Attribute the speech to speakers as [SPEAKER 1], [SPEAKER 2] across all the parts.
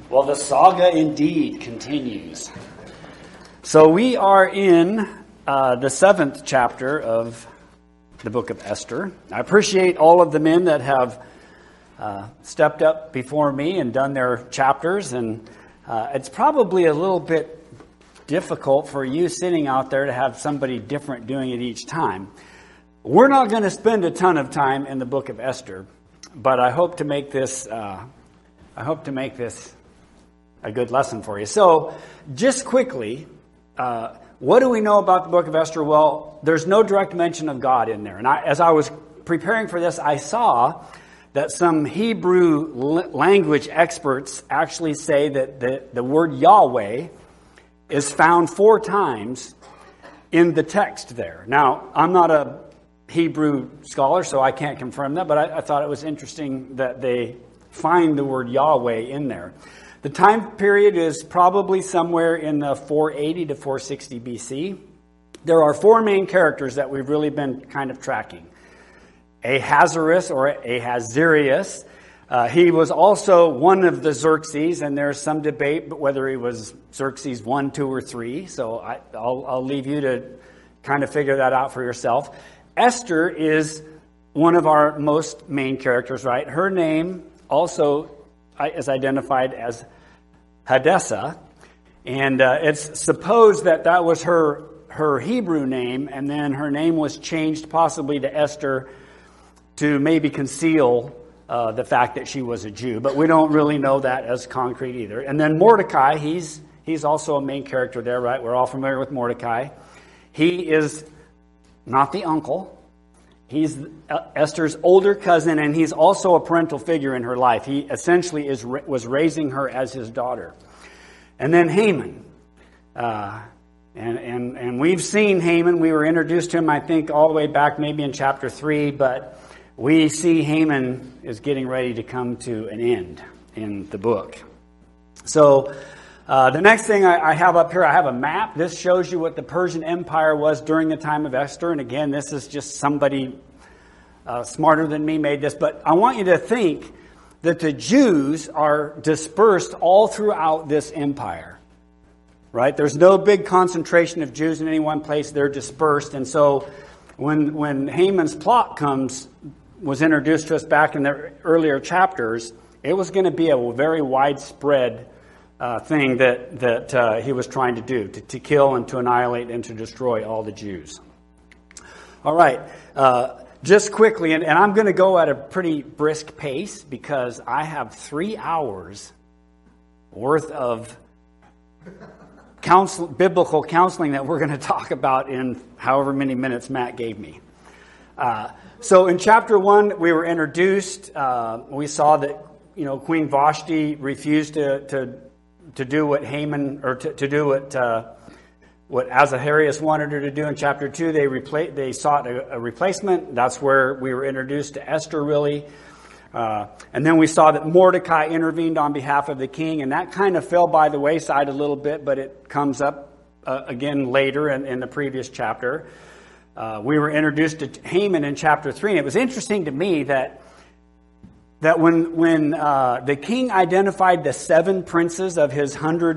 [SPEAKER 1] Well, the saga indeed continues. So we are in the 7th chapter of the book of Esther. I appreciate all of the men that have stepped up before me and done their chapters. And it's probably a little bit difficult for you sitting out there to have somebody different doing it each time. We're not going to spend a ton of time in the book of Esther, but I hope to make this a good lesson for you. So, just quickly, what do we know about the book of Esther? Well, there's no direct mention of God in there. And as I was preparing for this, I saw that some Hebrew language experts actually say that the word Yahweh is found 4 times in the text there. Now, I'm not a Hebrew scholar, so I can't confirm that, but I thought it was interesting that they find the word Yahweh in there. The time period is probably somewhere in the 480 to 460 BC. There are 4 main characters that we've really been kind of tracking. Ahasuerus or Ahasuerus. He was also one of the Xerxes, and there's some debate whether he was Xerxes 1, 2, or 3. So I'll leave you to kind of figure that out for yourself. Esther is one of our most main characters, right? Her name also is identified as Hadassah, and it's supposed that was her Hebrew name, and then her name was changed possibly to Esther to maybe conceal the fact that she was a Jew, but we don't really know that as concrete either. And then Mordecai, he's also a main character there, right? We're all familiar with Mordecai. He is not the uncle. He's Esther's older cousin, and he's also a parental figure in her life. He essentially was raising her as his daughter. And then Haman. And we've seen Haman. We were introduced to him, I think, all the way back maybe in chapter 3, but we see Haman is getting ready to come to an end in the book. So the next thing I have up here, I have a map. This shows you what the Persian Empire was during the time of Esther. And again, this is just somebody smarter than me made this. But I want you to think that the Jews are dispersed all throughout this empire. Right? There's no big concentration of Jews in any one place. They're dispersed. And so when Haman's plot was introduced to us back in the earlier chapters, it was going to be a very widespread thing that he was trying to do, to kill and to annihilate and to destroy all the Jews. All right, just quickly, and I'm going to go at a pretty brisk pace because I have 3 hours worth of biblical counseling that we're going to talk about in however many minutes Matt gave me. So in chapter 1, we were introduced. We saw that Queen Vashti refused to do what Haman, or to do what Ahasuerus wanted her to do. In chapter 2, they sought a replacement. That's where we were introduced to Esther, really. And then we saw that Mordecai intervened on behalf of the king, and that kind of fell by the wayside a little bit, but it comes up again later in the previous chapter. We were introduced to Haman in chapter 3, and it was interesting to me that when the king identified the 7 princes of his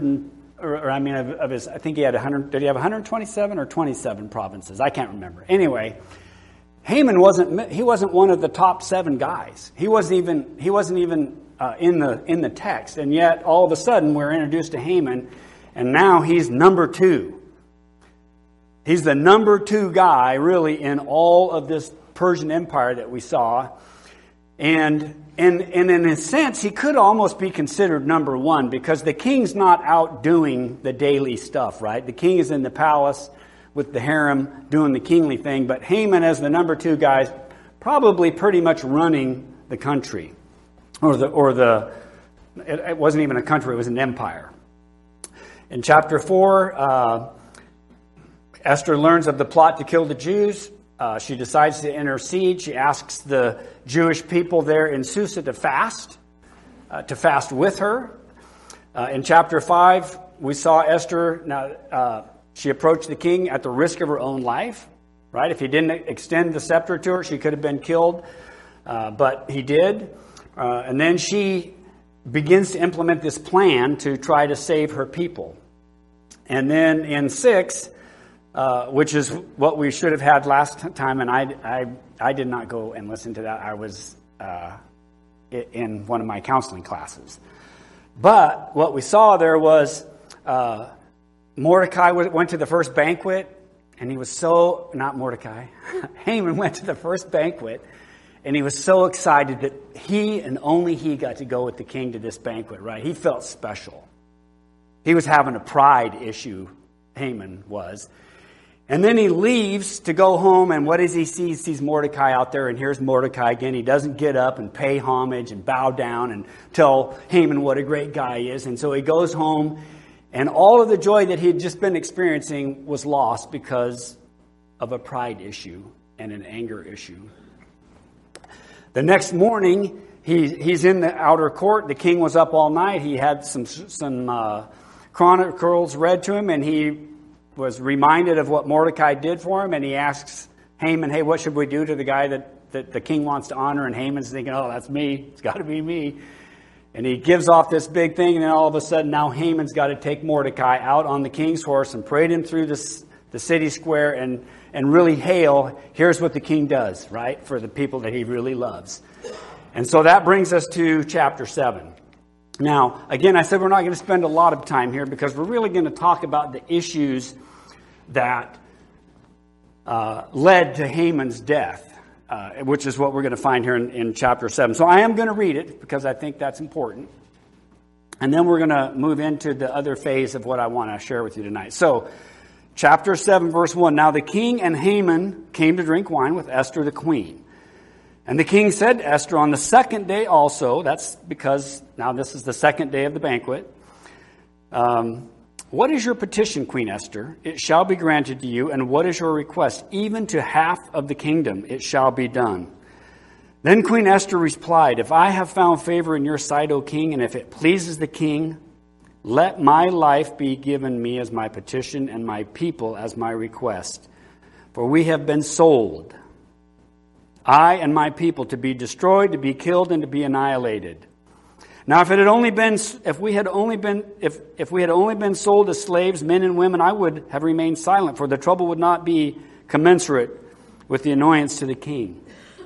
[SPEAKER 1] I think he had 100. Did he have 127 or 27 provinces? I can't remember. Anyway, Haman wasn't one of the top 7 guys. He wasn't even in the text, and yet all of a sudden we're introduced to Haman, and now he's number 2. He's the number 2 guy, really, in all of this Persian Empire that we saw. And in a sense, he could almost be considered number 1 because the king's not out doing the daily stuff, right? The king is in the palace with the harem doing the kingly thing, but Haman, as the number 2 guy, probably pretty much running the country. It wasn't even a country, it was an empire. In chapter 4, Esther learns of the plot to kill the Jews. She decides to intercede. She asks the Jewish people there in Susa to fast with her. In chapter 5, we saw Esther. Now, she approached the king at the risk of her own life. Right? If he didn't extend the scepter to her, she could have been killed. But he did. And then she begins to implement this plan to try to save her people. And then in 6, which is what we should have had last time, and I did not go and listen to that. I was in one of my counseling classes. But what we saw there was Mordecai went to the first banquet, and he was so, not Mordecai, Haman went to the first banquet, and he was so excited that he and only he got to go with the king to this banquet, right? He felt special. He was having a pride issue, Haman was. And then he leaves to go home, and what does he see? He sees Mordecai out there, and here's Mordecai again. He doesn't get up and pay homage and bow down and tell Haman what a great guy he is. And so he goes home, and all of the joy that he had just been experiencing was lost because of a pride issue and an anger issue. The next morning, he's in the outer court. The king was up all night. He had some chronicles read to him, and he was reminded of what Mordecai did for him, and he asks Haman, hey, what should we do to the guy that the king wants to honor? And Haman's thinking, oh, that's me. It's got to be me. And he gives off this big thing, and then all of a sudden now Haman's got to take Mordecai out on the king's horse and parade him through the city square and really hail, here's what the king does, right, for the people that he really loves. And so that brings us to chapter 7. Now, again, I said we're not going to spend a lot of time here because we're really going to talk about the issues that led to Haman's death, which is what we're going to find here in chapter 7. So I am going to read it because I think that's important. And then we're going to move into the other phase of what I want to share with you tonight. So, chapter 7, verse 1. Now the king and Haman came to drink wine with Esther the queen. And the king said to Esther, on the second day also, that's because now this is the second day of the banquet, what is your petition, Queen Esther? It shall be granted to you. And what is your request? Even to half of the kingdom it shall be done. Then Queen Esther replied, if I have found favor in your sight, O king, and if it pleases the king, let my life be given me as my petition and my people as my request. For we have been sold, I and my people, to be destroyed, to be killed, and to be annihilated. Now, if we had only been sold as slaves, men and women, I would have remained silent, for the trouble would not be commensurate with the annoyance to the king.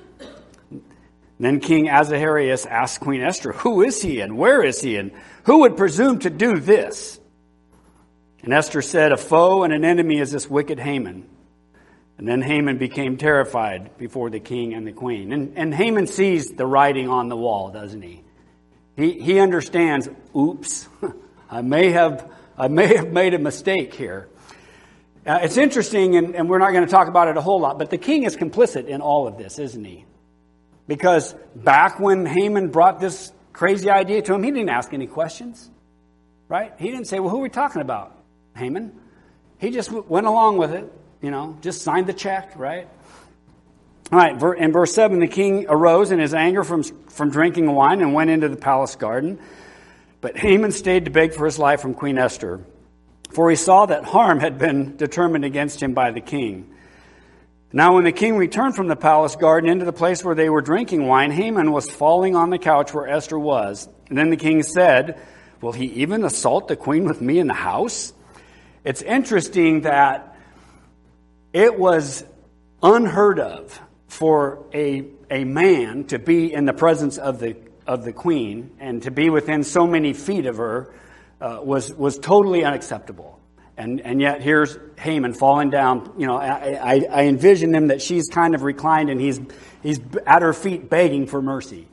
[SPEAKER 1] Then King Ahasuerus asked Queen Esther, who is he and where is he and who would presume to do this? And Esther said, a foe and an enemy is this wicked Haman. And then Haman became terrified before the king and the queen. And Haman sees the writing on the wall, doesn't he? He understands, oops, I may have made a mistake here. It's interesting, and we're not going to talk about it a whole lot, but the king is complicit in all of this, isn't he? Because back when Haman brought this crazy idea to him, he didn't ask any questions, right? He didn't say, well, who are we talking about, Haman? He just went along with it, just signed the check, right? All right, in verse 7, the king arose in his anger from drinking wine and went into the palace garden. But Haman stayed to beg for his life from Queen Esther, for he saw that harm had been determined against him by the king. Now when the king returned from the palace garden into the place where they were drinking wine, Haman was falling on the couch where Esther was. And then the king said, will he even assault the queen with me in the house? It's interesting that it was unheard of for a man to be in the presence of the queen and to be within so many feet of her was totally unacceptable. And yet here's Haman falling down. I envision him that she's kind of reclined and he's at her feet begging for mercy.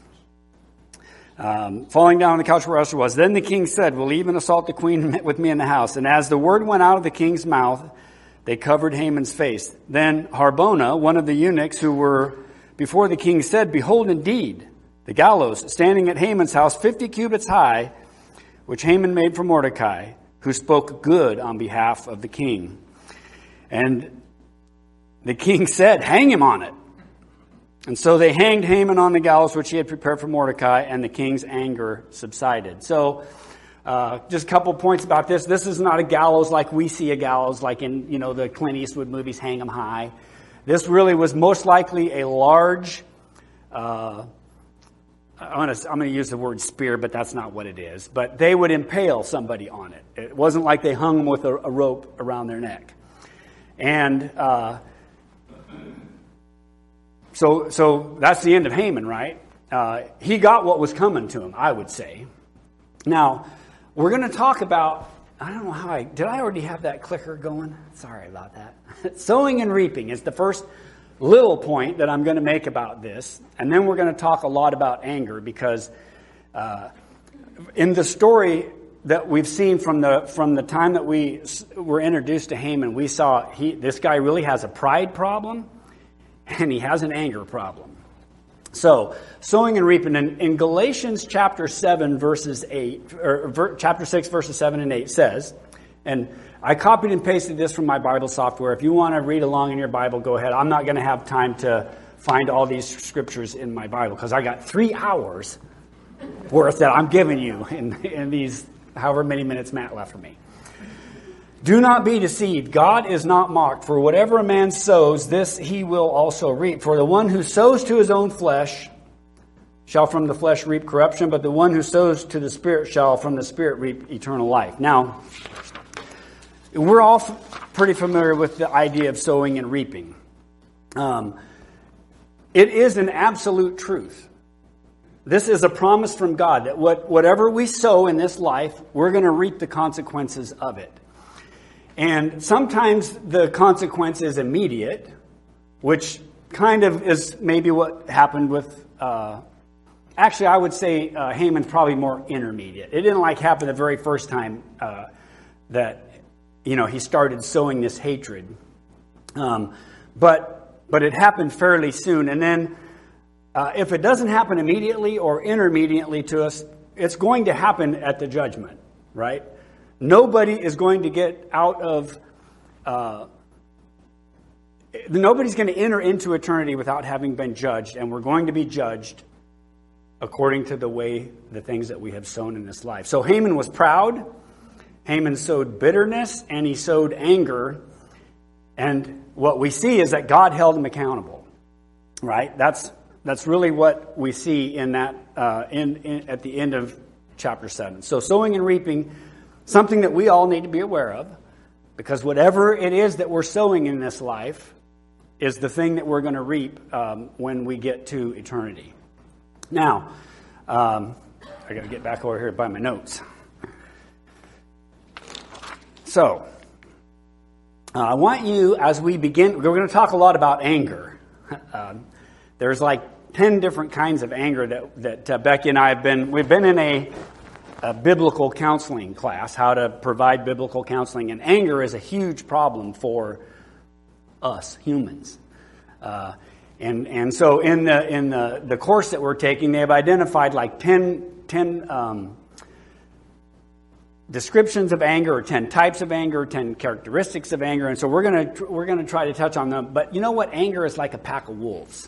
[SPEAKER 1] Falling down on the couch where Esther was. Then the king said, will he even assault the queen with me in the house? And as the word went out of the king's mouth, they covered Haman's face. Then Harbona, one of the eunuchs who were before the king, said, behold, indeed, the gallows standing at Haman's house, 50 cubits high, which Haman made for Mordecai, who spoke good on behalf of the king. And the king said, hang him on it. And so they hanged Haman on the gallows which he had prepared for Mordecai, and the king's anger subsided. So just a couple points about this. This is not a gallows like we see a gallows, like in the Clint Eastwood movies, Hang 'em High. This really was most likely a large I'm going to use the word spear, but that's not what it is. But they would impale somebody on it. It wasn't like they hung them with a rope around their neck. And so that's the end of Haman, right? He got what was coming to him, I would say. Now, we're going to talk about, I don't know did I already have that clicker going? Sorry about that. Sowing and reaping is the first little point that I'm going to make about this. And then we're going to talk a lot about anger because in the story that we've seen from the time that we were introduced to Haman, we saw this guy really has a pride problem and he has an anger problem. So, sowing and reaping. In Galatians chapter 7, verses 8, or chapter 6, verses 7 and 8 says, and I copied and pasted this from my Bible software. If you want to read along in your Bible, go ahead. I'm not going to have time to find all these scriptures in my Bible because I got 3 hours worth that I'm giving you in these however many minutes Matt left for me. Do not be deceived. God is not mocked. For whatever a man sows, this he will also reap. For the one who sows to his own flesh shall from the flesh reap corruption, but the one who sows to the Spirit shall from the Spirit reap eternal life. Now, we're all pretty familiar with the idea of sowing and reaping. It is an absolute truth. This is a promise from God that whatever we sow in this life, we're going to reap the consequences of it. And sometimes the consequence is immediate, which kind of is maybe what happened with, actually I would say Haman's probably more intermediate. It didn't happen the very first time that, he started sowing this hatred. But it happened fairly soon. And then if it doesn't happen immediately or intermediately to us, it's going to happen at the judgment, right? Nobody is going to get out of, nobody's going to enter into eternity without having been judged, and we're going to be judged according to the things that we have sown in this life. So Haman was proud, Haman sowed bitterness, and he sowed anger, and what we see is that God held him accountable, right? That's really what we see in that, at the end of chapter 7. So sowing and reaping, something that we all need to be aware of, because whatever it is that we're sowing in this life is the thing that we're going to reap when we get to eternity. Now, I got to get back over here by my notes. So, I want you, as we begin, we're going to talk a lot about anger. There's 10 different kinds of anger that Becky and I we've been in a biblical counseling class, how to provide biblical counseling, and anger is a huge problem for us humans. And so in the course that we're taking, they have identified 10 descriptions of anger, or 10 types of anger, 10 characteristics of anger, and so we're gonna try to touch on them. But you know what? Anger is like a pack of wolves.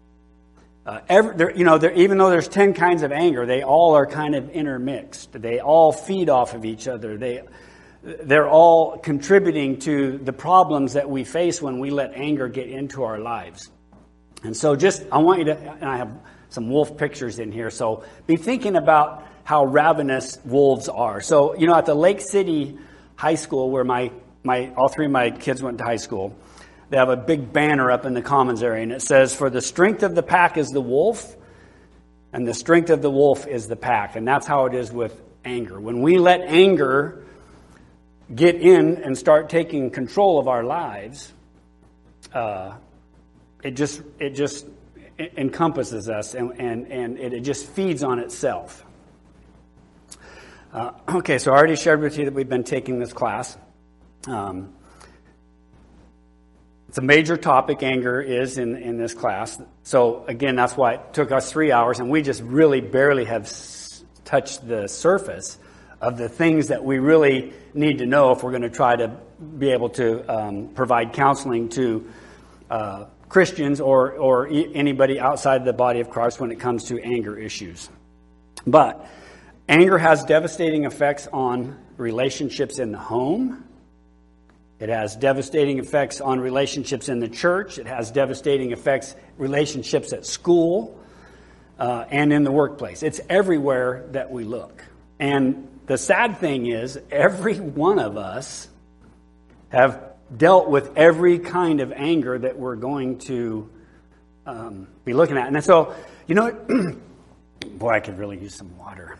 [SPEAKER 1] Even though there's 10 kinds of anger, they all are kind of intermixed. They all feed off of each other. They're all contributing to the problems that we face when we let anger get into our lives. And so I want you to, and I have some wolf pictures in here, so be thinking about how ravenous wolves are. So, at the Lake City High School, where all 3 of my kids went to high school, they have a big banner up in the commons area, and it says, "For the strength of the pack is the wolf, and the strength of the wolf is the pack." And that's how it is with anger. When we let anger get in and start taking control of our lives, it just encompasses us, and it just feeds on itself. Okay, so I already shared with you that we've been taking this class. It's a major topic, anger is, in this class. So, again, that's why it took us 3 hours, and we just really barely have touched the surface of the things that we really need to know if we're going to try to be able to provide counseling to Christians or anybody outside the body of Christ when it comes to anger issues. But anger has devastating effects on relationships in the home. It has devastating effects on relationships in the church. It has devastating effects relationships at school. and in the workplace. It's everywhere that we look. And the sad thing is, every one of us have dealt with every kind of anger that we're going to be looking at. And so, you know, boy, I could really use some water.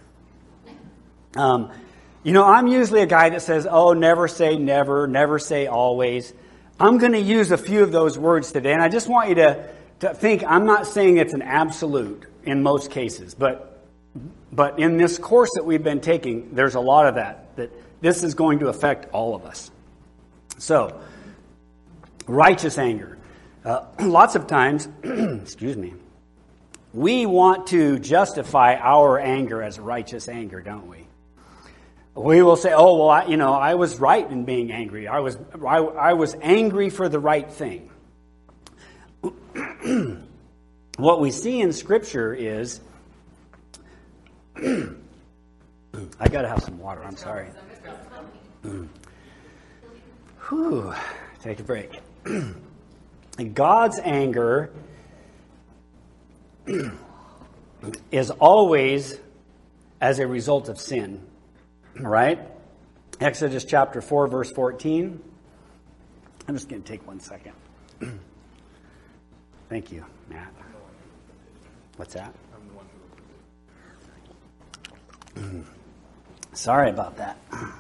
[SPEAKER 1] You know, I'm usually a guy that says, oh, never say never, never say always. I'm going to use a few of those words today, and I just want you to think, I'm not saying it's an absolute in most cases, but in this course that we've been taking, there's a lot of that this is going to affect all of us. So, righteous anger. Lots of times, excuse me, we want to justify our anger as righteous anger, don't we? We will say, oh, well, I was right in being angry. I was angry for the right thing. What we see in Scripture is... I got to have some water. I'm sorry. Whew. Take a break. God's anger is always as a result of sin, right? Exodus chapter 4, verse 14. I'm just going to take 1 second. Thank you, Matt. What's that? Sorry about that.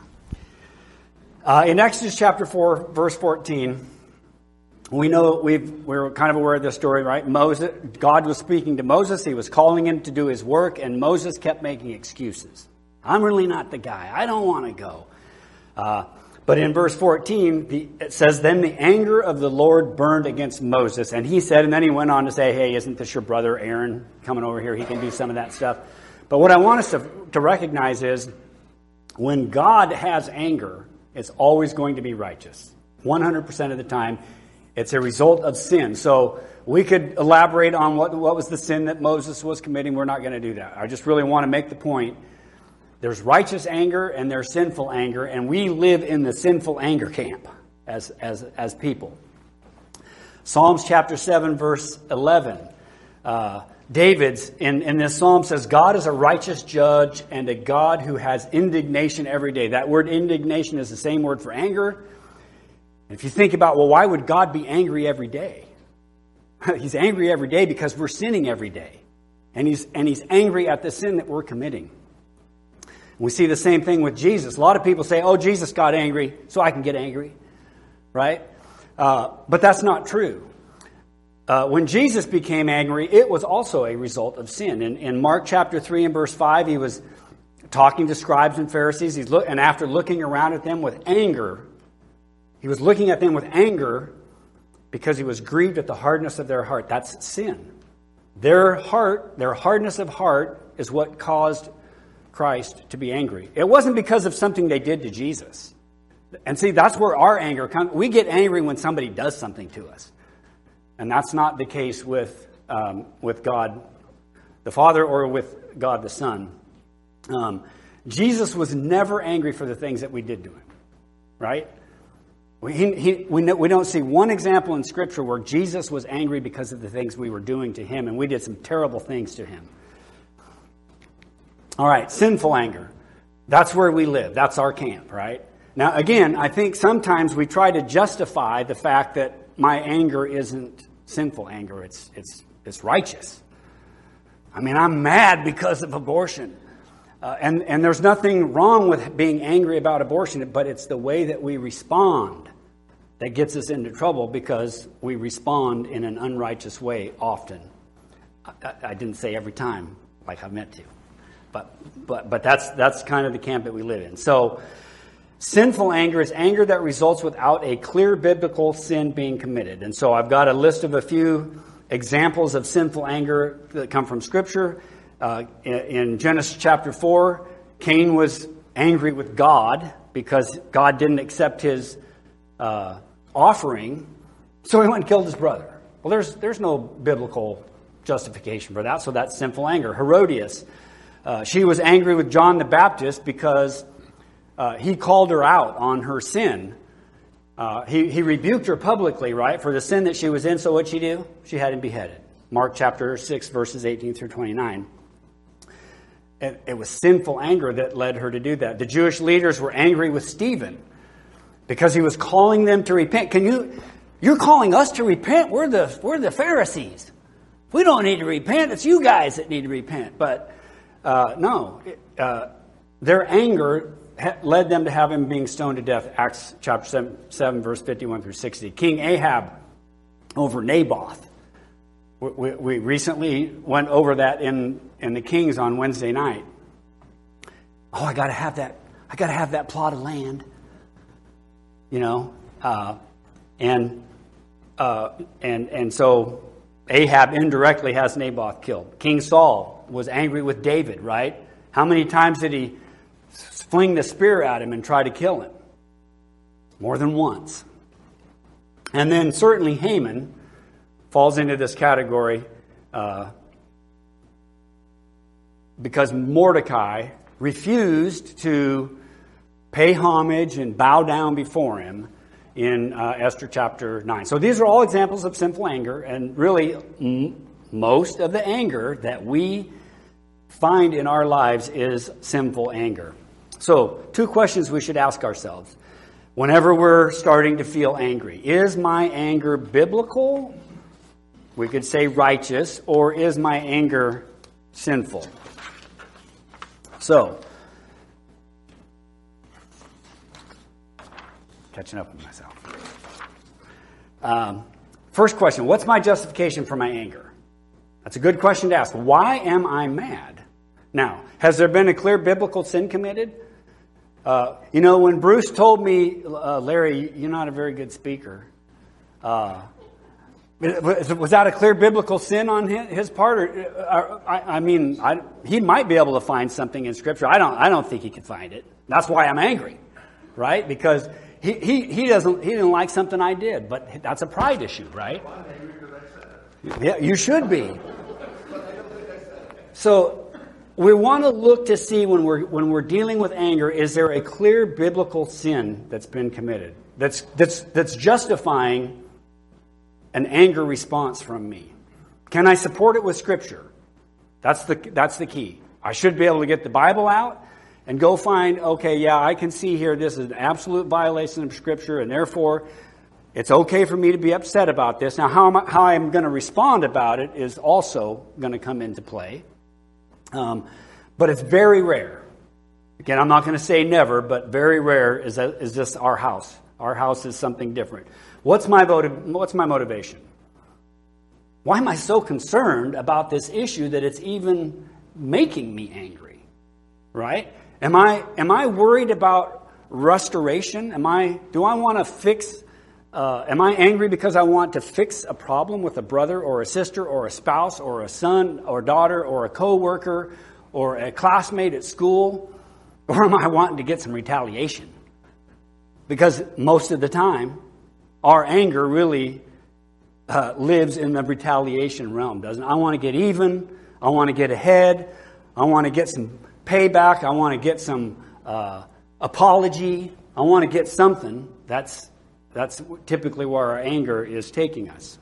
[SPEAKER 1] In Exodus chapter 4, verse 14, we know we're kind of aware of this story, right? God was speaking to Moses. He was calling him to do his work, and Moses kept making excuses. I'm really not the guy. I don't want to go. But in verse 14, it says, then the anger of the Lord burned against Moses. And he said, and then he went on to say, hey, isn't this your brother Aaron coming over here? He can do some of that stuff. But what I want us to recognize is when God has anger, it's always going to be righteous. 100% of the time, it's a result of sin. So we could elaborate on what was the sin that Moses was committing. We're not going to do that. I just really want to make the point. There's righteous anger and there's sinful anger, and we live in the sinful anger camp as people. Psalms chapter 7, verse 11. David's in this psalm says, God is a righteous judge and a God who has indignation every day. That word indignation is the same word for anger. And if you think about, well, why would God be angry every day? He's angry every day because we're sinning every day. And he's angry at the sin that we're committing. We see the same thing with Jesus. A lot of people say, oh, Jesus got angry, so I can get angry. Right? But that's not true. When Jesus became angry, it was also a result of sin. In Mark chapter 3 and verse 5, he was talking to scribes and Pharisees. And after looking around at them with anger, he was looking at them with anger because he was grieved at the hardness of their heart. That's sin. Their hardness of heart is what caused Christ to be angry. It wasn't because of something they did to Jesus. And see, that's where our anger comes. We get angry when somebody does something to us. And that's not the case with God the Father or with God the Son. Jesus was never angry for the things that we did to him. Right? We don't see one example in Scripture where Jesus was angry because of the things we were doing to him, and we did some terrible things to him. All right, sinful anger. That's where we live. That's our camp, right? Now, again, I think sometimes we try to justify the fact that my anger isn't sinful anger. It's righteous. I mean, I'm mad because of abortion. And there's nothing wrong with being angry about abortion, but it's the way that we respond that gets us into trouble because we respond in an unrighteous way often. I didn't say every time like I meant to. But that's kind of the camp that we live in. So sinful anger is anger that results without a clear biblical sin being committed. And so I've got a list of a few examples of sinful anger that come from Scripture. In Genesis chapter 4, Cain was angry with God because God didn't accept his offering, so he went and killed his brother. Well, there's no biblical justification for that, so that's sinful anger. Herodias, she was angry with John the Baptist because he called her out on her sin. He rebuked her publicly, right, for the sin that she was in, so what'd she do? She had him beheaded. Mark chapter 6, verses 18 through 29. It was sinful anger that led her to do that. The Jewish leaders were angry with Stephen because he was calling them to repent. You're calling us to repent? We're the Pharisees. We don't need to repent. It's you guys that need to repent. But no, their anger led them to have him being stoned to death. Acts chapter 7 verse 51 through 60. King Ahab over Naboth. We recently went over that in the Kings on Wednesday night. Oh, I got to have that. I got to have that plot of land. And so Ahab indirectly has Naboth killed. King Saul was angry with David, right? How many times did he fling the spear at him and try to kill him? More than once. And then certainly Haman falls into this category because Mordecai refused to pay homage and bow down before him in Esther chapter 9. So these are all examples of sinful anger, and really most of the anger that we find in our lives is sinful anger. So 2 questions we should ask ourselves whenever we're starting to feel angry. Is my anger biblical? We could say righteous, or is my anger sinful? So, catching up with myself. First question, what's my justification for my anger? That's a good question to ask. Why am I mad? Now, has there been a clear biblical sin committed? When Bruce told me, Larry, you're not a very good speaker, was that a clear biblical sin on his part? He might be able to find something in Scripture. I don't think he could find it. That's why I'm angry, right? Because he didn't like something I did, but that's a pride issue, right? Yeah, you should be. So we want to look to see when we're dealing with anger, is there a clear biblical sin that's been committed that's justifying an anger response from me? Can I support it with Scripture? That's the key. I should be able to get the Bible out and go find, okay, yeah, I can see here this is an absolute violation of Scripture, and therefore it's okay for me to be upset about this. Now, how I'm going to respond about it is also going to come into play. But it's very rare. Again, I'm not going to say never, but very rare is this our house. Our house is something different. What's my motivation? Why am I so concerned about this issue that it's even making me angry? Right? Am I worried about restoration? Do I want to fix? Am I angry because I want to fix a problem with a brother or a sister or a spouse or a son or daughter or a coworker or a classmate at school? Or am I wanting to get some retaliation? Because most of the time, our anger really lives in the retaliation realm, doesn't it? I want to get even. I want to get ahead. I want to get some payback. I want to get some apology. I want to get something. That's typically where our anger is taking us.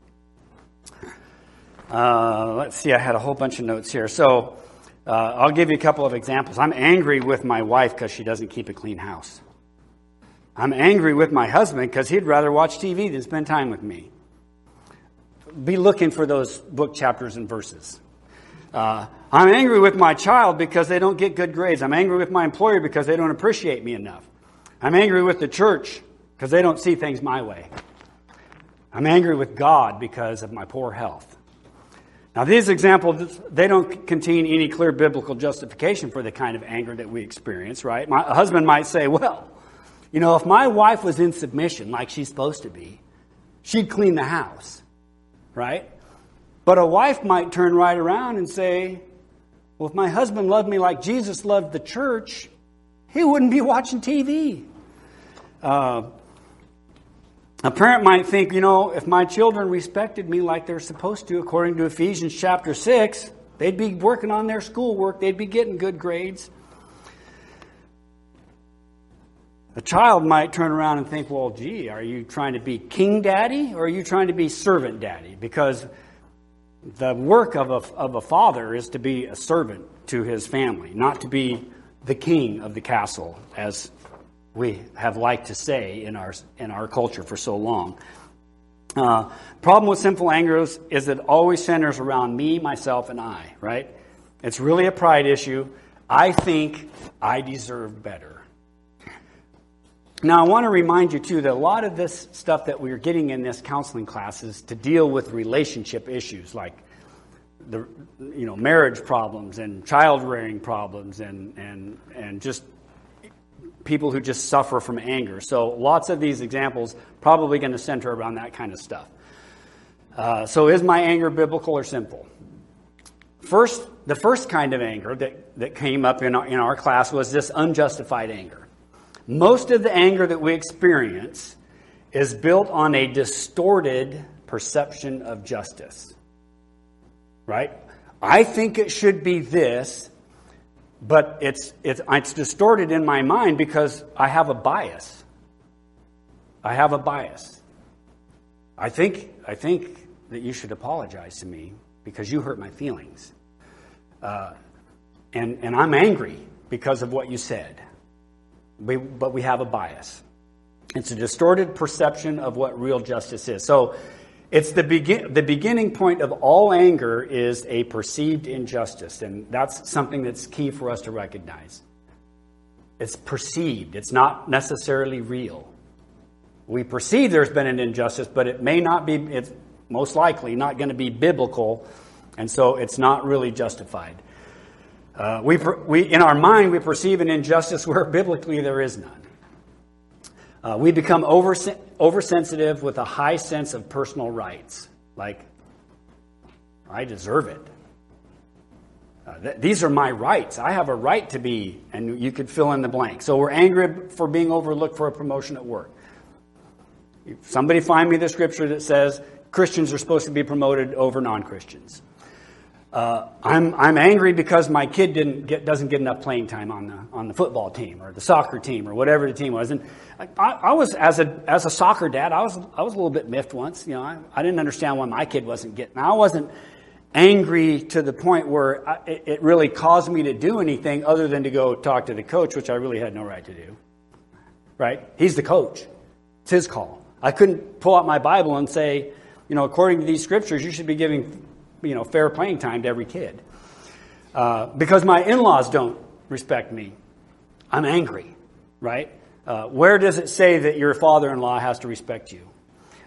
[SPEAKER 1] Let's see. I had a whole bunch of notes here. So I'll give you a couple of examples. I'm angry with my wife because she doesn't keep a clean house. I'm angry with my husband because he'd rather watch TV than spend time with me. Be looking for those book chapters and verses. I'm angry with my child because they don't get good grades. I'm angry with my employer because they don't appreciate me enough. I'm angry with the church because they don't see things my way. I'm angry with God because of my poor health. Now, these examples, they don't contain any clear biblical justification for the kind of anger that we experience, right? My husband might say, well, if my wife was in submission like she's supposed to be, she'd clean the house, right? But a wife might turn right around and say, well, if my husband loved me like Jesus loved the church, he wouldn't be watching TV. A parent might think, if my children respected me like they're supposed to, according to Ephesians chapter 6, they'd be working on their schoolwork, they'd be getting good grades. A child might turn around and think, well, gee, are you trying to be king daddy or are you trying to be servant daddy? Because The work of a father is to be a servant to his family, not to be the king of the castle, as we have liked to say in our culture for so long. Problem with sinful anger is it always centers around me, myself, and I, right? It's really a pride issue. I think I deserve better. Now, I want to remind you, too, that a lot of this stuff that we're getting in this counseling class is to deal with relationship issues like marriage problems and child-rearing problems and just people who just suffer from anger. So lots of these examples probably going to center around that kind of stuff. So is my anger biblical or simple? The first kind of anger that came up in our class was this unjustified anger. Most of the anger that we experience is built on a distorted perception of justice. Right? I think it should be this, but it's distorted in my mind because I have a bias. I have a bias. I think that you should apologize to me because you hurt my feelings. And I'm angry because of what you said. But we have a bias. It's a distorted perception of what real justice is. So it's the beginning point of all anger is a perceived injustice. And that's something that's key for us to recognize. It's perceived. It's not necessarily real. We perceive there's been an injustice, but it may not be, it's most likely not going to be biblical, and so it's not really justified. We in our mind, we perceive an injustice where biblically there is none. We become oversensitive with a high sense of personal rights, like, I deserve it. These are my rights. I have a right to be, and you could fill in the blank. So we're angry for being overlooked for a promotion at work. Somebody find me the scripture that says Christians are supposed to be promoted over non-Christians. I'm angry because my kid doesn't get enough playing time on the football team or the soccer team or whatever the team was. And I was as a soccer dad, I was a little bit miffed once. You know, I didn't understand why my kid wasn't getting. I wasn't angry to the point where it really caused me to do anything other than to go talk to the coach, which I really had no right to do. Right? He's the coach. It's his call. I couldn't pull out my Bible and say, according to these scriptures, you should be giving, fair playing time to every kid. Because my in-laws don't respect me. I'm angry, right? Where does it say that your father-in-law has to respect you?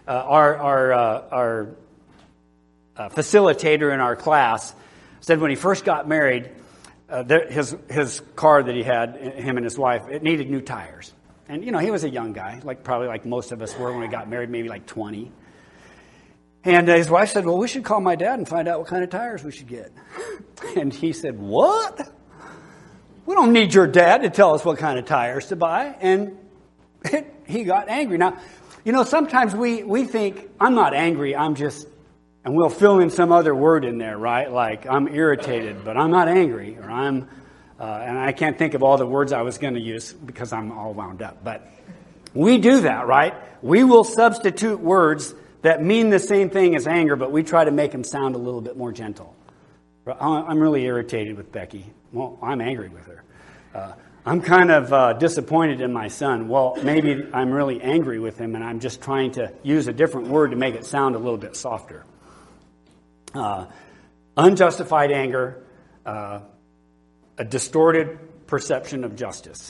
[SPEAKER 1] Our facilitator in our class said when he first got married, his car that he had, him and his wife, it needed new tires. And, he was a young guy, probably like most of us were when we got married, maybe like 20. And his wife said, well, we should call my dad and find out what kind of tires we should get. And he said, what? We don't need your dad to tell us what kind of tires to buy. And he got angry. Now, sometimes we think, I'm not angry, I'm just, and we'll fill in some other word in there, right? Like, I'm irritated, but I'm not angry, or I'm... and I can't think of all the words I was going to use because I'm all wound up. But we do that, right? We will substitute words that mean the same thing as anger, but we try to make them sound a little bit more gentle. I'm really irritated with Becky. Well, I'm angry with her. I'm kind of disappointed in my son. Well, maybe I'm really angry with him, and I'm just trying to use a different word to make it sound a little bit softer. Unjustified anger, a distorted perception of justice.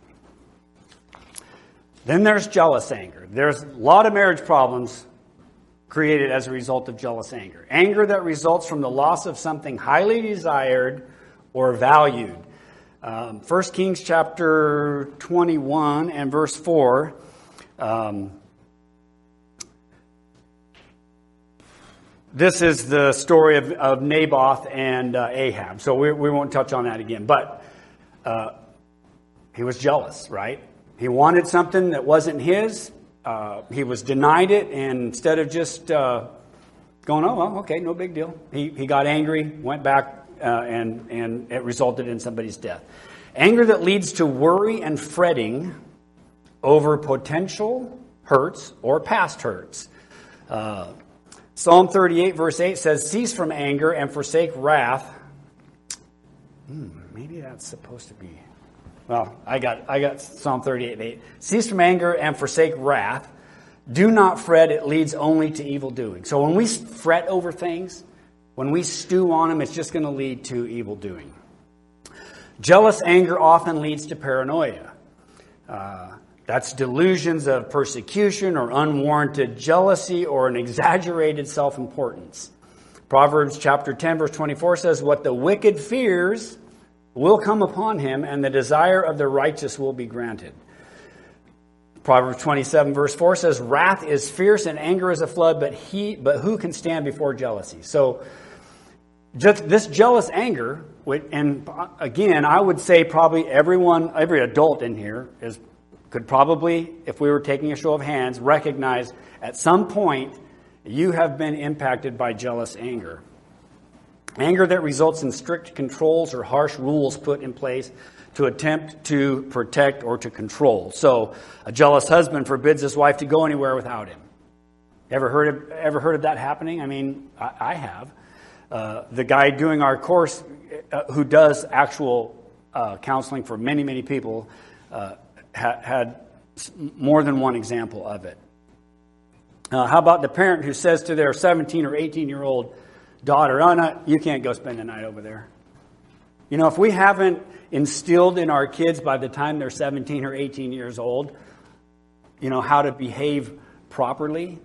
[SPEAKER 1] Then there's jealous anger. There's a lot of marriage problems created as a result of jealous anger. Anger that results from the loss of something highly desired or valued. 1 Kings chapter 21 and verse 4. This is the story of Naboth and Ahab. So we won't touch on that again. But he was jealous, right? He wanted something that wasn't his. He was denied it. And instead of just going, oh, well, okay, no big deal. He got angry, went back, and it resulted in somebody's death. Anger that leads to worry and fretting over potential hurts or past hurts. Psalm 38, verse 8 says, cease from anger and forsake wrath. Maybe that's supposed to be... Well, I got Psalm 38, 8. Cease from anger and forsake wrath. Do not fret, it leads only to evil doing. So when we fret over things, when we stew on them, it's just going to lead to evil doing. Jealous anger often leads to paranoia. That's delusions of persecution or unwarranted jealousy or an exaggerated self-importance. Proverbs chapter 10, verse 24 says, what the wicked fears will come upon him, and the desire of the righteous will be granted. Proverbs 27, verse 4 says, wrath is fierce and anger is a flood, but who can stand before jealousy? So, just this jealous anger, and again, I would say probably every adult in here could probably, if we were taking a show of hands, recognize at some point you have been impacted by jealous anger. Anger that results in strict controls or harsh rules put in place to attempt to protect or to control. So, a jealous husband forbids his wife to go anywhere without him. Ever heard of that happening? I mean, I have. The guy doing our course, who does actual counseling for many, many people, had more than one example of it. How about the parent who says to their 17 or 18-year-old daughter, oh, no, you can't go spend the night over there. You know, if we haven't instilled in our kids by the time they're 17 or 18 years old, you know, how to behave properly,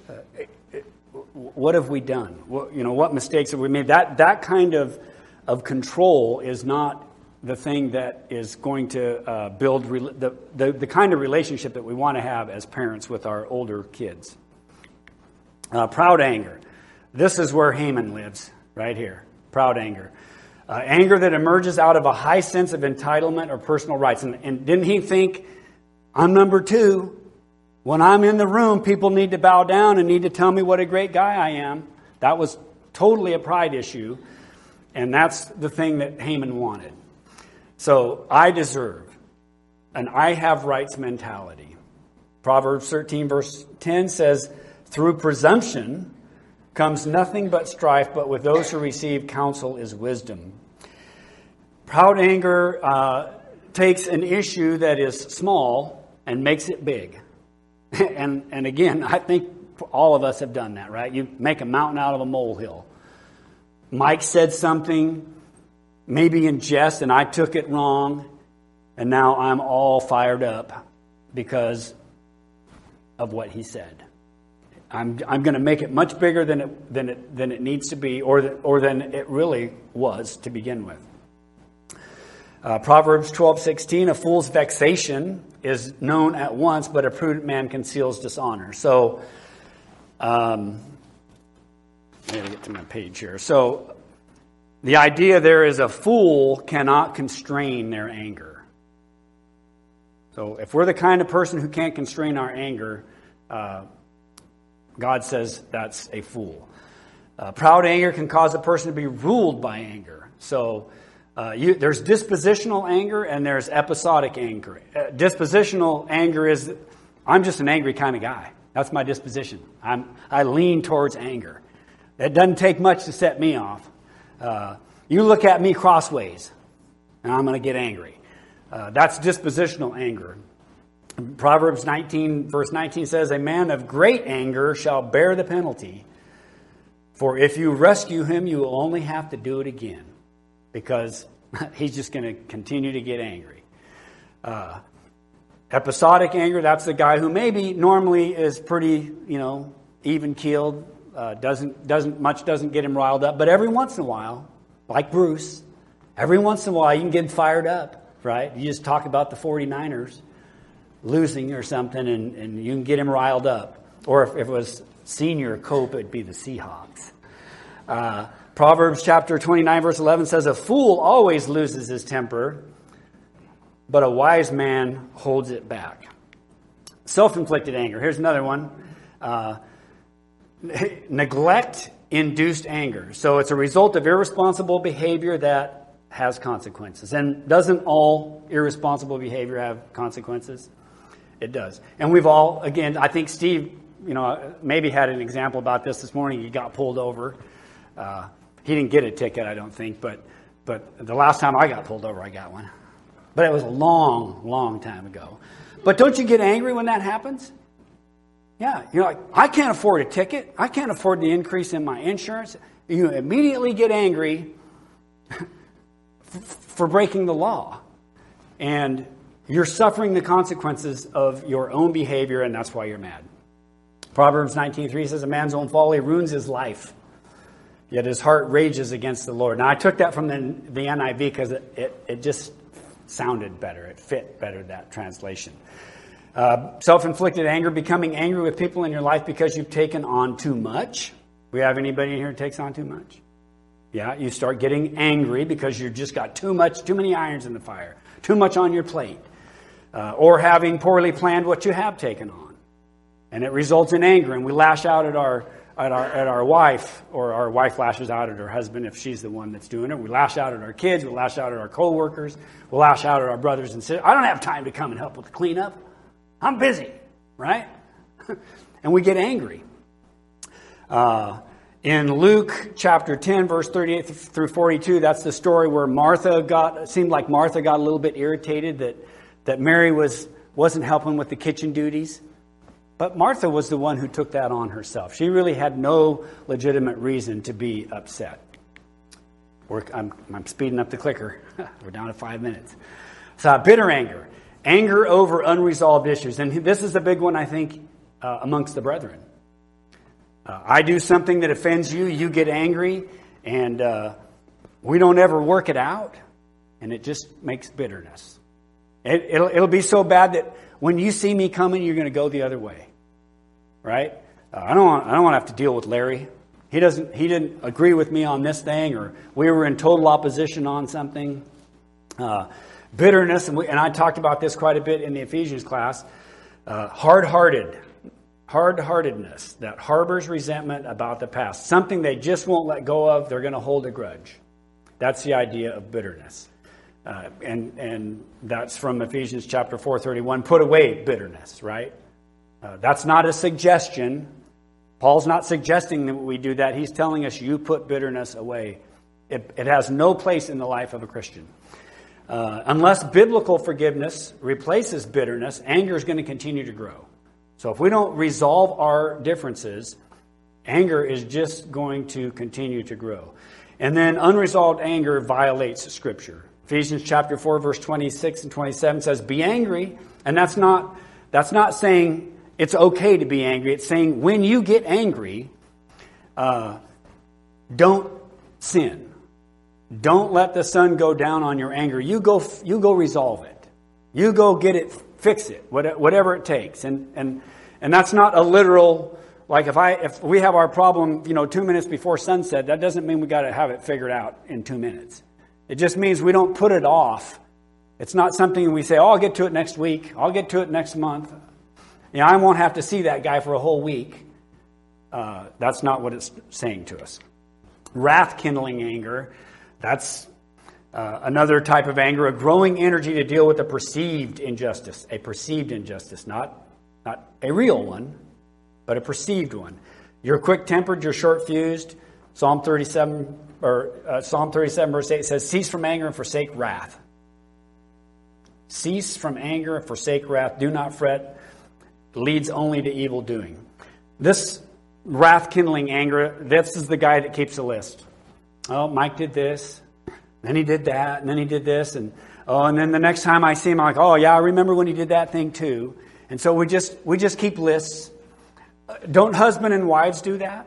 [SPEAKER 1] what have we done? What mistakes have we made? That kind of control is not the thing that is going to build the kind of relationship that we want to have as parents with our older kids. Proud anger. This is where Haman lives, right here. Proud anger. Anger that emerges out of a high sense of entitlement or personal rights. And didn't he think, I'm number two. When I'm in the room, people need to bow down and need to tell me what a great guy I am. That was totally a pride issue. And that's the thing that Haman wanted. So, I deserve, and I have rights mentality. Proverbs 13, verse 10 says, through presumption comes nothing but strife, but with those who receive counsel is wisdom. Proud anger takes an issue that is small and makes it big. And again, I think all of us have done that, right? You make a mountain out of a molehill. Mike said something, maybe in jest, and I took it wrong, and now I'm all fired up because of what he said. I'm going to make it much bigger than it needs to be, or than it really was to begin with. Proverbs 12:16, a fool's vexation is known at once, but a prudent man conceals dishonor. So, let me get to my page here. So, the idea there is a fool cannot constrain their anger. So, if we're the kind of person who can't constrain our anger, God says that's a fool. Proud anger can cause a person to be ruled by anger. So there's dispositional anger and there's episodic anger. Dispositional anger is, I'm just an angry kind of guy. That's my disposition. I lean towards anger. It doesn't take much to set me off. You look at me crossways and I'm going to get angry. That's dispositional anger. Proverbs 19, verse 19 says, a man of great anger shall bear the penalty. For if you rescue him, you will only have to do it again. Because he's just going to continue to get angry. Episodic anger, that's the guy who maybe normally is pretty, even-keeled. Doesn't get him riled up. But every once in a while, like Bruce, every once in a while you can get fired up, right? You just talk about the 49ers losing or something, and you can get him riled up. Or if it was senior Cope, it'd be the Seahawks. Proverbs chapter 29, verse 11 says, a fool always loses his temper, but a wise man holds it back. Self-inflicted anger. Here's another one. Neglect-induced anger. So it's a result of irresponsible behavior that has consequences. And doesn't all irresponsible behavior have consequences? It does. And we've all, again, I think Steve maybe had an example about this morning. He got pulled over. He didn't get a ticket, I don't think, but the last time I got pulled over, I got one. But it was a long, long time ago. But don't you get angry when that happens? Yeah, you're like, I can't afford a ticket. I can't afford the increase in my insurance. You immediately get angry for breaking the law. And you're suffering the consequences of your own behavior, and that's why you're mad. Proverbs 19:3 says, a man's own folly ruins his life, yet his heart rages against the Lord. Now, I took that from the NIV because it just sounded better. It fit better, that translation. Self-inflicted anger, becoming angry with people in your life because you've taken on too much. We have anybody in here who takes on too much? Yeah, you start getting angry because you've just got too many irons in the fire, too much on your plate, or having poorly planned what you have taken on. And it results in anger, and we lash out at our wife, or our wife lashes out at her husband if she's the one that's doing it. We lash out at our kids, we lash out at our co-workers, we lash out at our brothers and sisters. I don't have time to come and help with the cleanup. I'm busy, right? And we get angry. In Luke chapter 10, verse 38 through 42, that's the story where it seemed like Martha got a little bit irritated that Mary wasn't helping with the kitchen duties. But Martha was the one who took that on herself. She really had no legitimate reason to be upset. I'm speeding up the clicker. We're down to 5 minutes. So bitter anger. Anger over unresolved issues. And this is a big one, I think, amongst the brethren. I do something that offends you, you get angry, and we don't ever work it out, and it just makes bitterness. It'll be so bad that when you see me coming, you're going to go the other way, right? I don't want to have to deal with Larry. He didn't agree with me on this thing, or we were in total opposition on something. Bitterness, and I talked about this quite a bit in the Ephesians class. Hard-heartedness that harbors resentment about the past. Something they just won't let go of, they're going to hold a grudge. That's the idea of bitterness. And that's from Ephesians chapter 4:31. Put away bitterness, right? That's not a suggestion. Paul's not suggesting that we do that. He's telling us you put bitterness away. It has no place in the life of a Christian. Unless biblical forgiveness replaces bitterness, anger is going to continue to grow. So if we don't resolve our differences, anger is just going to continue to grow. And then unresolved anger violates Scripture. Ephesians chapter 4, verse 26 and 27 says, be angry. And that's not saying it's okay to be angry. It's saying when you get angry, don't sin. Don't let the sun go down on your anger. You go resolve it. You go get it, fix it, whatever it takes. And that's not a literal, like if we have our problem, 2 minutes before sunset, that doesn't mean we got to have it figured out in 2 minutes. It just means we don't put it off. It's not something we say, I'll get to it next week. I'll get to it next month. I won't have to see that guy for a whole week. That's not what it's saying to us. Wrath-kindling anger, that's another type of anger, a growing energy to deal with a perceived injustice, not a real one, but a perceived one. You're quick-tempered, you're short-fused. Psalm 37 verse 8 says, cease from anger and forsake wrath. Cease from anger and forsake wrath. Do not fret. Leads only to evil doing. This wrath-kindling anger, this is the guy that keeps a list. Oh, Mike did this, then he did that, and then he did this, and then the next time I see him, I'm like, oh yeah, I remember when he did that thing too. And so we just keep lists. Don't husband and wives do that?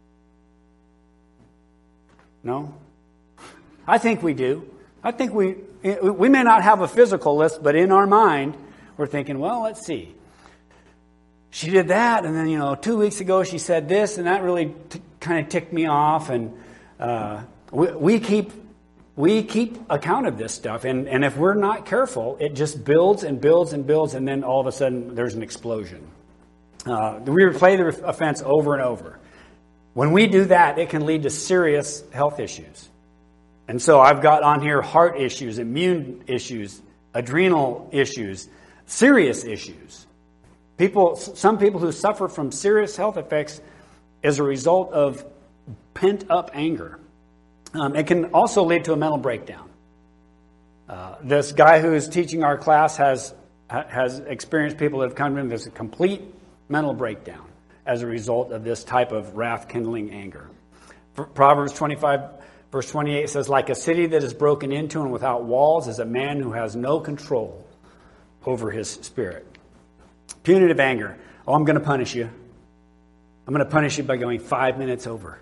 [SPEAKER 1] No? I think we do. I think we may not have a physical list, but in our mind, we're thinking, well, let's see. She did that, and then, 2 weeks ago she said this, and that really kind of ticked me off, and we keep account of this stuff, and if we're not careful, it just builds and builds and builds, and then all of a sudden there's an explosion. We replay the offense over and over. When we do that, it can lead to serious health issues. And so I've got on here heart issues, immune issues, adrenal issues, serious issues. Some people who suffer from serious health effects as a result of pent-up anger. It can also lead to a mental breakdown. This guy who is teaching our class has experienced people that have come to him with a complete mental breakdown as a result of this type of wrath-kindling anger. Proverbs 25, verse 28 says, like a city that is broken into and without walls is a man who has no control over his spirit. Punitive anger. Oh, I'm going to punish you. I'm going to punish you by going 5 minutes over.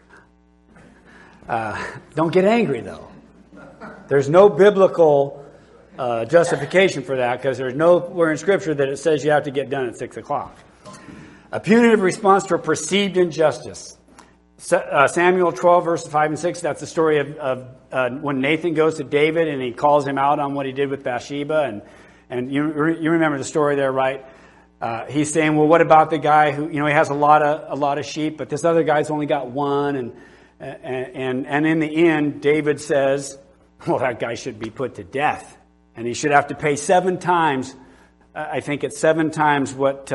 [SPEAKER 1] Don't get angry, though. There's no biblical justification for that because there's nowhere in Scripture that it says you have to get done at 6 o'clock. A punitive response to a perceived injustice. Samuel 12, verses 5 and 6, that's the story of when Nathan goes to David and he calls him out on what he did with Bathsheba. And you remember the story there, right? He's saying, well, what about the guy who, he has a lot of sheep, but this other guy's only got one. And in the end, David says, well, that guy should be put to death. And he should have to pay 7 times, I think it's 7 times what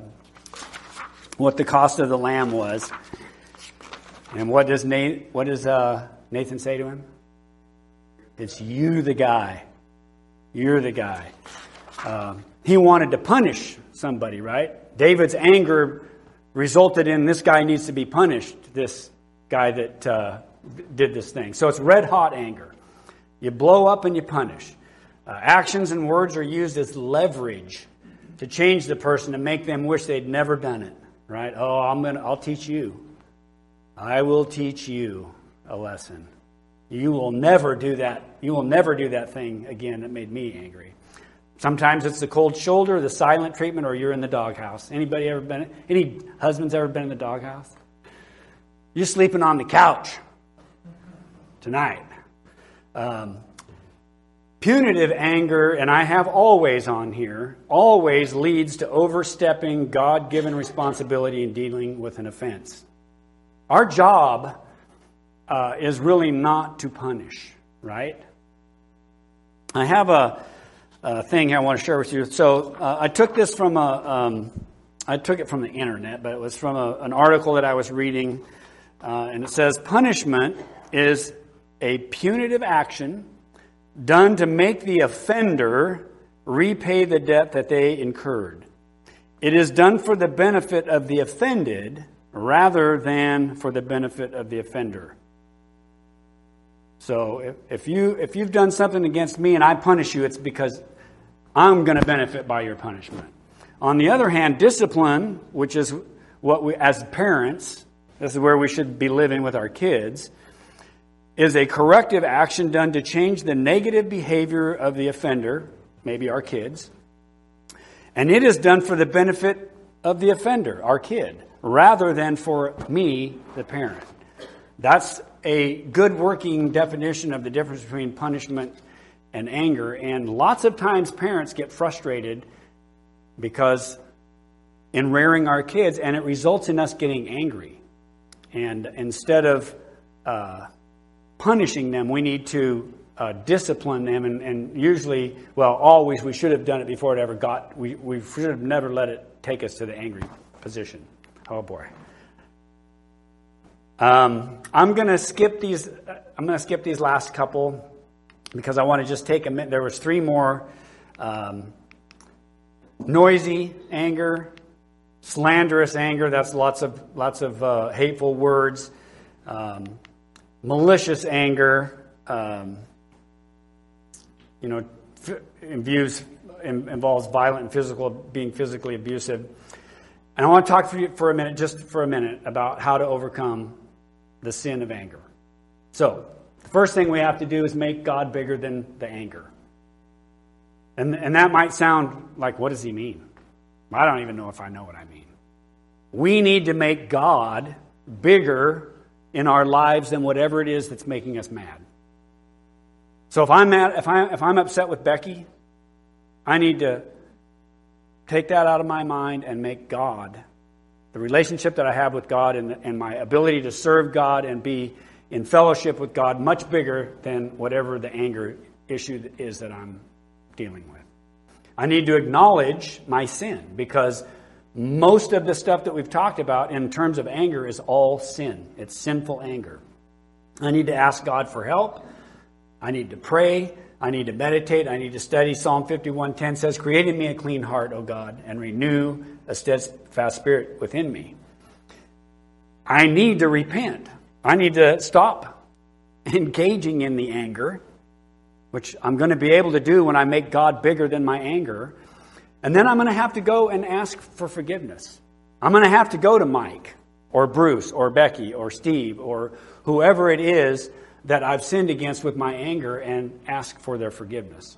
[SPEAKER 1] the cost of the lamb was. And what does Nathan say to him? It's you, the guy. You're the guy. He wanted to punish somebody, right? David's anger resulted in this guy needs to be punished, this guy that did this thing. So it's red hot anger. You blow up and you punish. Actions and words are used as leverage to change the person, to make them wish they'd never done it, right? Oh, I'll teach you. I will teach you a lesson. You will never do that. You will never do that thing again that made me angry. Sometimes it's the cold shoulder, the silent treatment, or you're in the doghouse. Any husbands ever been in the doghouse? You're sleeping on the couch tonight. Punitive anger, and I have always on here, always leads to overstepping God-given responsibility in dealing with an offense. Our job is really not to punish, right? I have a thing I want to share with you. So I took this from I took it from the internet, but it was from an article that I was reading, and it says punishment is a punitive action done to make the offender repay the debt that they incurred. It is done for the benefit of the offended rather than for the benefit of the offender. So if you've done something against me and I punish you, it's because I'm going to benefit by your punishment. On the other hand, discipline, which is what we, as parents, this is where we should be living with our kids, is a corrective action done to change the negative behavior of the offender, maybe our kids, and it is done for the benefit of the offender, our kid, rather than for me, the parent. That's a good working definition of the difference between punishment and anger. And lots of times parents get frustrated because in rearing our kids, and it results in us getting angry. And instead of punishing them, we need to discipline them. And usually, well, always we should have done it before it ever got, we should have never let it take us to the angry position. Oh boy. I'm going to skip these. I'm going to skip these last couple because I want to just take a minute. There was 3 more: noisy anger, slanderous anger. That's lots of hateful words. Malicious anger. Involves violent and being physically abusive. And I want to talk for a minute about how to overcome the sin of anger. So, the first thing we have to do is make God bigger than the anger. And that might sound like, what does he mean? I don't even know if I know what I mean. We need to make God bigger in our lives than whatever it is that's making us mad. So if I'm upset with Becky, I need to take that out of my mind and make God, the relationship that I have with God and my ability to serve God and be in fellowship with God, much bigger than whatever the anger issue is that I'm dealing with. I need to acknowledge my sin because Most of the stuff that we've talked about in terms of anger is all sin. It's sinful anger. I need to ask God for help. I need to pray. I need to meditate. I need to study. Psalm 51:10 says, "Create in me a clean heart, O God, and renew a steadfast spirit within me." I need to repent. I need to stop engaging in the anger, which I'm going to be able to do when I make God bigger than my anger. And then I'm going to have to go and ask for forgiveness. I'm going to have to go to Mike or Bruce or Becky or Steve or whoever it is that I've sinned against with my anger and ask for their forgiveness.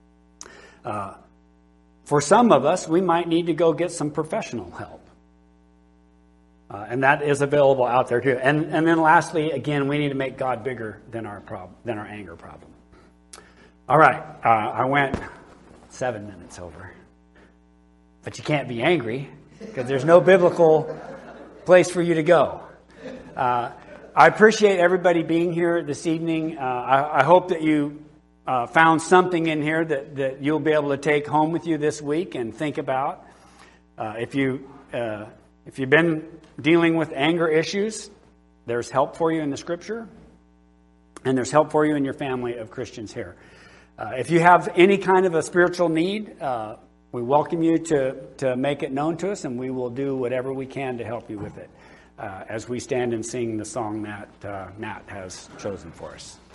[SPEAKER 1] For some of us, we might need to go get some professional help. And that is available out there too. And then lastly, again, we need to make God bigger than our anger problem. All right, I went 7 minutes over. But you can't be angry because there's no biblical place for you to go. I appreciate everybody being here this evening. I hope that you found something in here that you'll be able to take home with you this week and think about. If you've been dealing with anger issues, there's help for you in the Scripture, and there's help for you in your family of Christians here. If you have any kind of a spiritual need, we welcome you to make it known to us, and we will do whatever we can to help you with it as we stand and sing the song that Matt has chosen for us.